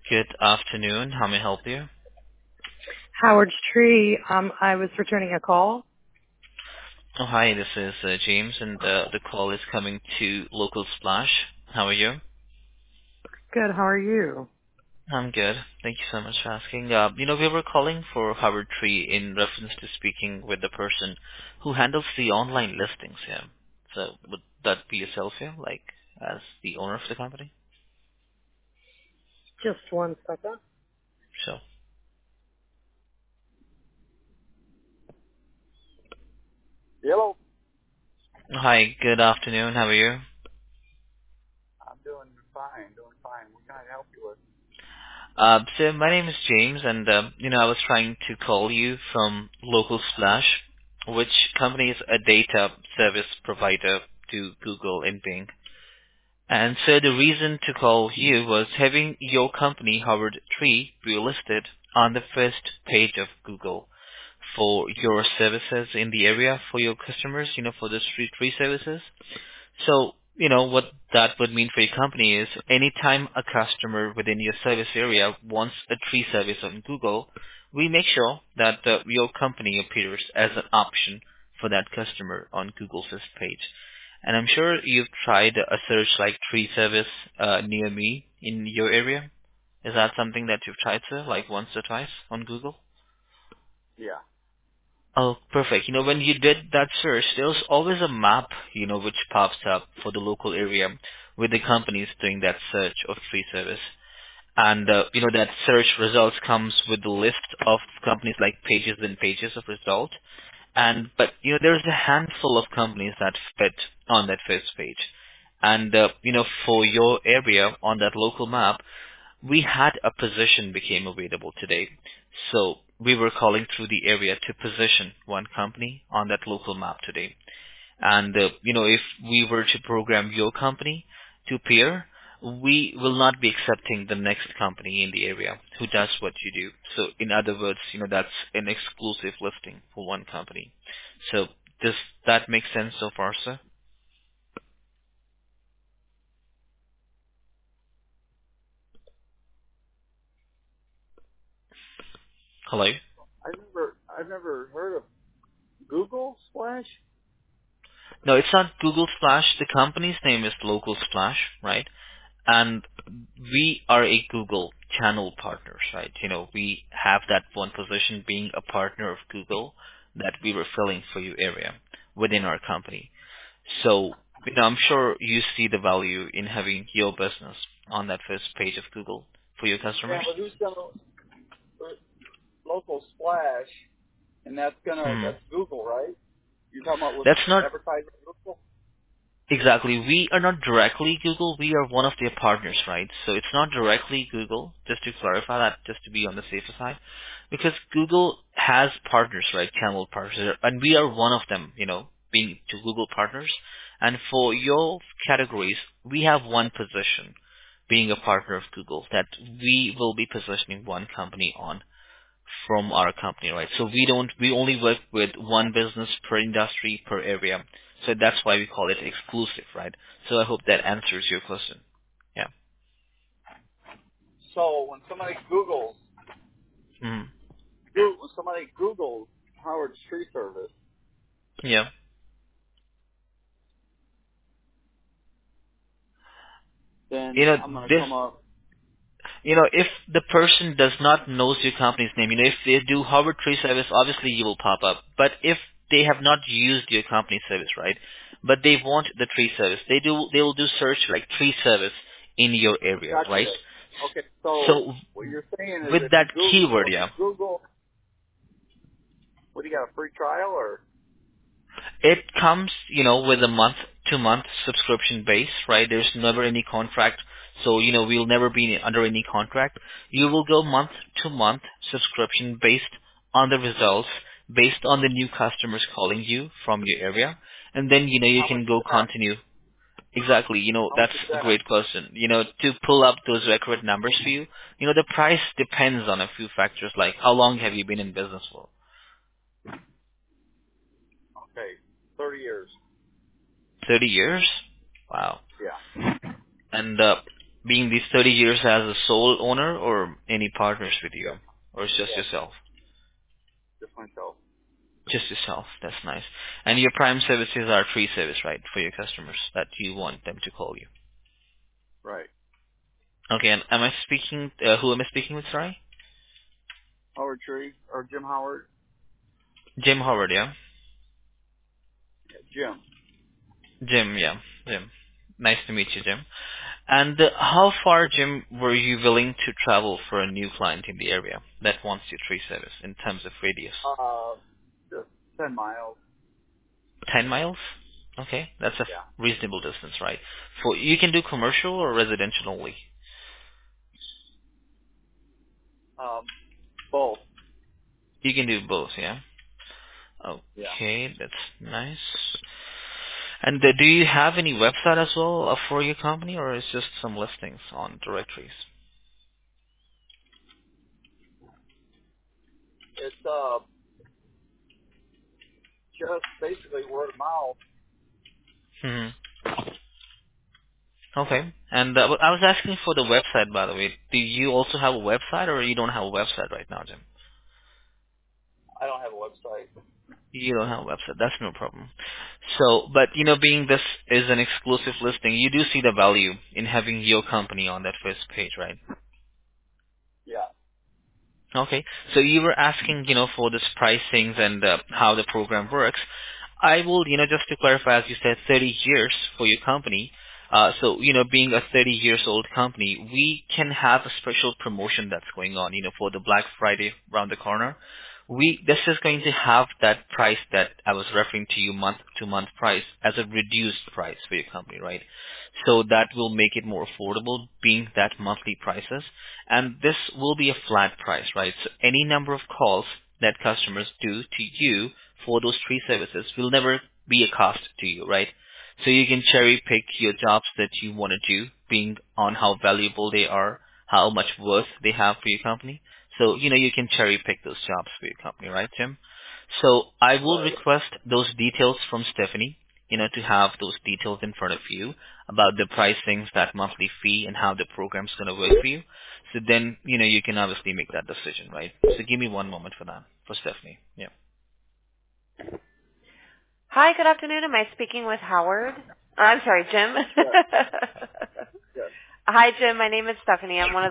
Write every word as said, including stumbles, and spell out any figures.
Good afternoon. How may I help you? Howard's Tree. Um, I was returning a call. Oh, hi, this is uh, James, and uh, the call is coming to Local Splash. How are you? Good. How are you? I'm good. Thank you so much for asking. Uh, you know, we were calling for Howard Tree in reference to speaking with the person who handles the online listings here. So would that be yourself here, like as the owner of the company? Just one second. Sure. Hello. Hi, good afternoon. How are you? I'm doing fine. Doing fine. What can I help you with? Uh, so my name is James, and uh, you know I was trying to call you from Local Splash, which company is a data service provider to Google and Bing. And so the reason to call you was having your company, Howard Tree, be listed on the first page of Google for your services in the area for your customers, you know, for the street tree services. So, you know, what that would mean for your company is anytime a customer within your service area wants a tree service on Google, we make sure that uh, your company appears as an option for that customer on Google's first page. And I'm sure you've tried a search like tree service uh, near me in your area. Is that something that you've tried, sir, like once or twice on Google? Yeah. Oh, perfect. You know, when you did that search, there's always a map, you know, which pops up for the local area with the companies doing that search of free service. And, uh, you know, that search results comes with the list of companies like pages and pages of result. And, but, you know, there's a handful of companies that fit on that first page. And, uh, you know, for your area on that local map, we had a position became available today. So we were calling through the area to position one company on that local map today. And, uh, you know, if we were to program your company to appear, we will not be accepting the next company in the area who does what you do. So in other words, you know, that's an exclusive listing for one company. So does that make sense so far, sir? Hello? I've never, I've never heard of Google Splash. No, it's not Google Splash. The company's name is Local Splash, right? And we are a Google channel partners, right? You know, we have that one position being a partner of Google that we were filling for your area within our company. So, you know, I'm sure you see the value in having your business on that first page of Google for your Yeah, customers. but who's gonna uh, local Splash? And that's gonna Hmm. that's Google, right? You're talking about with That's not advertising Google. exactly. We are not directly Google. We are one of their partners, right? So it's not directly Google, just to clarify that, just to be on the safer side. Because Google has partners, right? Channel partners. And we are one of them, you know, being to Google partners. And for your categories, we have one position being a partner of Google that we will be positioning one company on from our company, right? So we don't, we only work with one business per industry, per area. So that's why we call it exclusive, right? So I hope that answers your question. Yeah. So when somebody Googles, Mm. Google, somebody Googles Howard's Tree Service, Yeah. You then know, I'm gonna this, come up. you know, if the person does not knows your company's name, you know, if they do Howard Tree Service, obviously you will pop up. But if they have not used your company service, right? But they want the tree service, they do, they will do search like tree service in your area, right? Gotcha. Okay, so So what you're saying is with if you that Google, so keyword, if you yeah, Google, what do you got, a free trial or? it comes, you know, with a month to month subscription base, right? There's never any contract. So, you know, we'll never be under any contract. You will go month to month subscription based on the results, based on the new customers calling you from your area. And then, you know, you How much can is go that? continue. Exactly. You know, How much that's is a that? great question. You know, to pull up those record numbers for you, you know, the price depends on a few factors like how long have you been in business for? Okay, thirty years. thirty years? Wow. Yeah. And uh, Being these thirty years as a sole owner or any partners with you? Yes. Or it's just Yes. yourself? Just myself. Just yourself. That's nice. And your prime services are free service, right, for your customers that you want them to call you. Right. Okay, and am I speaking, uh, who am I speaking with, sorry? Howard Tree or Jim Howard? Jim Howard, yeah? Yeah, Jim. Jim, yeah, Jim. Nice to meet you, Jim. And uh, how far, Jim, were you willing to travel for a new client in the area that wants your tree service in terms of radius? Uh, just ten miles. ten miles? Okay, that's a Yeah. reasonable distance, right? For you can do commercial or residential only. Um, both. You can do both, yeah. Yeah. Okay, that's nice. And uh, do you have any website as well uh, for your company, or is just some listings on directories? It's uh just basically word of mouth. Hmm. Okay. And uh, I was asking for the website, by the way. Do you also have a website, or you don't have a website right now, Jim? I don't have a website. You don't have a website. That's no problem. So, but you know, being this is an exclusive listing, you do see the value in having your company on that first page, right? Yeah. Okay. So you were asking, you know, for this pricings and uh, how the program works. I will, you know, just to clarify, as you said, thirty years for your company. Uh, so, you know, being a thirty years old company, we can have a special promotion that's going on, you know, for the Black Friday around the corner. We, this is going to have that price that I was referring to you, month to month price, as a reduced price for your company, right? So that will make it more affordable, being that monthly prices. And this will be a flat price, right? So any number of calls that customers do to you for those three services will never be a cost to you, right? So you can cherry pick your jobs that you want to do, being on how valuable they are, how much worth they have for your company. So, you know, you can cherry pick those jobs for your company, right, Jim? So I will Right. request those details from Stephanie, you know, to have those details in front of you about the pricings, that monthly fee, and how the program's going to work for you. So then, you know, you can obviously make that decision, right? So give me one moment for that, for Stephanie. Yeah. Hi, good afternoon. Am I speaking with Howard? Uh, I'm sorry, Jim. Yes. Yes. Hi, Jim. My name is Stephanie. I'm one of